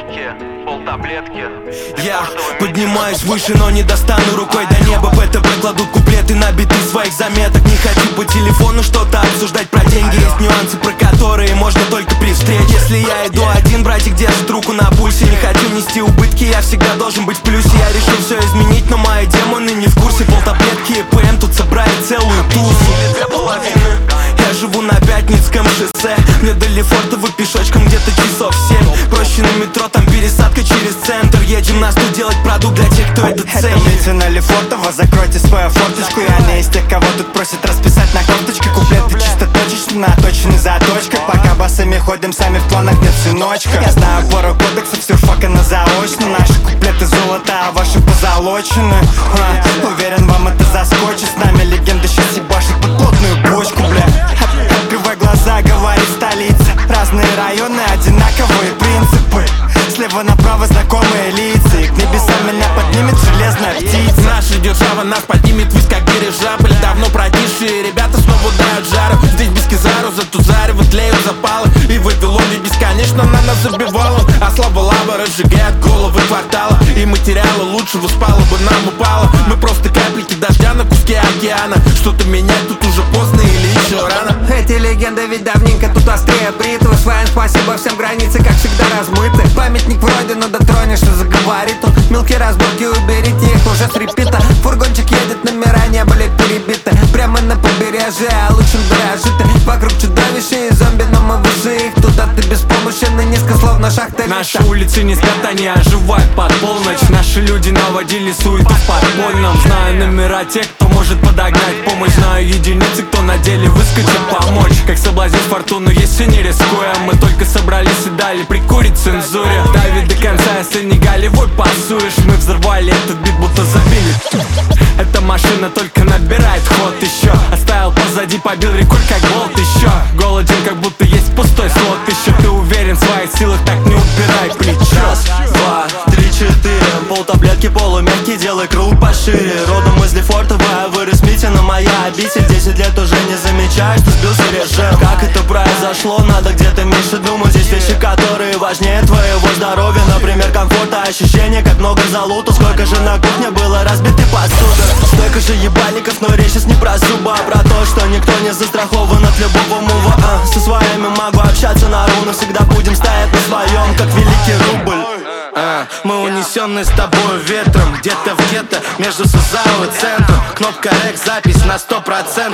полумягкие, полтаблетки. Я поднимаюсь выше, но не достану рукой до неба. ПТП кладут куплеты на биты своих заметок. Не хочу по телефону что-то обсуждать про деньги. Есть нюансы, про которые можно только при встрече. Если я иду один, братик держит руку на пульсе. Не хочу нести убытки, я всегда должен быть в плюсе. Я решил все изменить, но мои демоны не в курсе. Полтаблетки и ПМ тут собрали целую тусу. Две половины. Я живу на Пятницком шоссе. Мне до Лефортово пешочком где-то часов 7. Проще на метро, там пересадка через центр. Едем на 100 делать продукт для тех, кто это ценит. Это улица на Лефортово, закройте свою форточку. Я не из тех, кого тут просят расписать на карточке. Куплеты чисто точечно, наточены заточкой. Пока басами ходим, сами в планах нет сыночка. Я знаю пару кодексов, сюрфака на заочно. Наши куплеты золото, а ваши позолочены. Уверен, вам это заскочит. С нами легенда сейчас ебашит под плотную бочку, бля. Открывай глаза, говорит столица. Разные районы, одинаковые принципы. Слева направо знакомые лица. И к небесам меня поднимет железная птица. Наша держава нас поднимет ввысь, как дирижабль. Давно прокисшие ребята снова дают жару. Здесь без кизару, зато зарево тлеют запалы. И в Вавилоне бесконечно на нас забивало. А слава лава разжигает головы квартала. И материала лучшего спало бы нам упало. Мы просто капельки дождя на куске океана. Что-то менять тут уже поздно или еще рано. Эти легенды ведь давненько тут острее бритвы. Своим спасибо, всем границы, как всегда, размыты. Памятник вроде, но дотронешься, заговорит он. Мелкие разборки, уберите их уже с репита. Фургончик едет, номера не были перебиты. Прямо на побережье, а лучшим дорожит. Вокруг чудовища и зомби, но мы выше их. Тут ты беспомощен и низко, словно шахта. Наши улицы не спят, они оживают под полночь. Наши люди наводили суету в подпольном. Знаю номера тех, кто может подогнать помощь. Знаю единицы, кто на деле выскочит помочь. Как соблазнить фортуну, если не рискуя. Мы только собрались и дали прикурить цензуре. Дави до конца, если не голевой пасуешь. Мы взорвали этот бит, будто забили. Эта машина только набирает ход еще. Оставил позади, побил рекорд, как болт еще. Голоден, как будто есть пустой слот еще. Ты уверен в своих силах, так не убирай плечо. Раз, два, три, четыре. Полтаблетки полумягкие, делай круг пошире. Родом из Лефортово, вырос Митина, моя обитель. 10 лет уже не замечаешь, что сбился режим. Как это произошло, надо где-то меньше думать. Здесь вещи, которые важнее твоего здоровья. Например, комфорта, ощущения, как много залута. Сколько же на кухне было разбитой посуды. Столько же ебальников, но речь сейчас не про зубы, а про то, что никто не застрахован от любого мува. Со своими могу общаться на руну. Всегда будем стоять на своем, как великий рубль. Мы унесены с тобой ветром. Где-то в гетто, между СУЗАО и центром. Кнопка рек, запись на 100%.